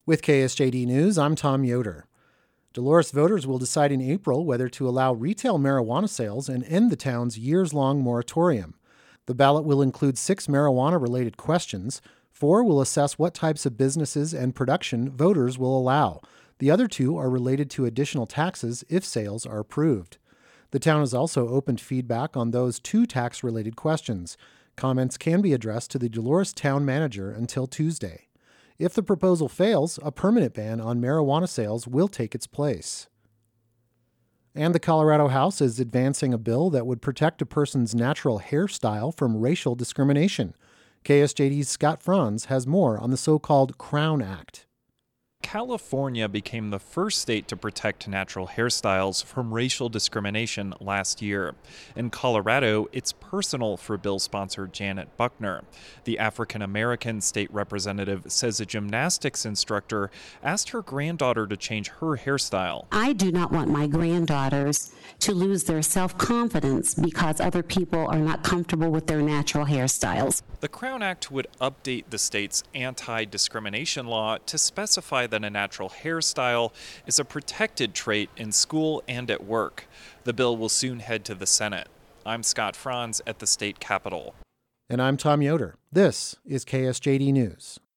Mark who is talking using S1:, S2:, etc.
S1: With KSJD News, I'm Tom Yoder. Dolores voters will decide in April whether to allow retail marijuana sales and end the town's years-long moratorium. The ballot will include 6 marijuana-related questions. 4 will assess what types of businesses and production voters will allow. The other 2 are related to additional taxes if sales are approved. The town has also opened feedback on those 2 tax-related questions. Comments can be addressed to the Dolores town manager until Tuesday. If the proposal fails, a permanent ban on marijuana sales will take its place. And the Colorado House is advancing a bill that would protect a person's natural hairstyle from racial discrimination. KSJD's Scott Franz has more on the so-called Crown Act.
S2: California became the first state to protect natural hairstyles from racial discrimination last year. In Colorado, it's personal for bill sponsor Janet Buckner. The African-American state representative says a gymnastics instructor asked her granddaughter to change her hairstyle.
S3: I do not want my granddaughters to lose their self-confidence because other people are not comfortable with their natural hairstyles.
S2: The Crown Act would update the state's anti-discrimination law to specify that a natural hairstyle is a protected trait in school and at work. The bill will soon head to the Senate. I'm Scott Franz at the state capitol.
S1: And I'm Tom Yoder. This is KSJD News.